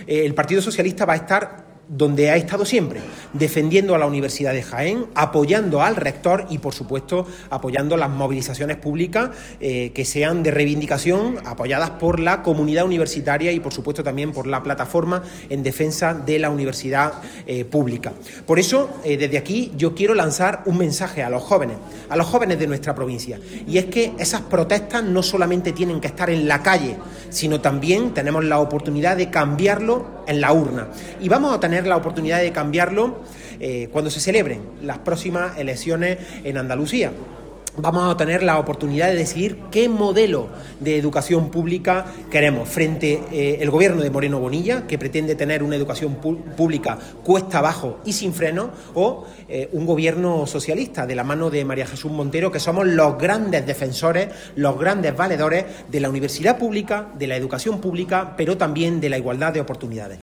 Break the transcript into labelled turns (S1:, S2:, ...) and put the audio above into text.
S1: El Partido Socialista va a estar donde ha estado siempre, defendiendo a la Universidad de Jaén, apoyando al rector y, por supuesto, apoyando las movilizaciones públicas que sean de reivindicación, apoyadas por la comunidad universitaria y, por supuesto, también por la plataforma en defensa de la universidad pública. Por eso, desde aquí, yo quiero lanzar un mensaje a los jóvenes de nuestra provincia, y es que esas protestas no solamente tienen que estar en la calle, sino también tenemos la oportunidad de cambiarlo en la urna. Y vamos a tener la oportunidad de cambiarlo cuando se celebren las próximas elecciones en Andalucía. Vamos a tener la oportunidad de decidir qué modelo de educación pública queremos frente el gobierno de Moreno Bonilla, que pretende tener una educación pública cuesta abajo y sin freno, o un gobierno socialista de la mano de María Jesús Montero, que somos los grandes defensores, los grandes valedores de la universidad pública, de la educación pública, pero también de la igualdad de oportunidades.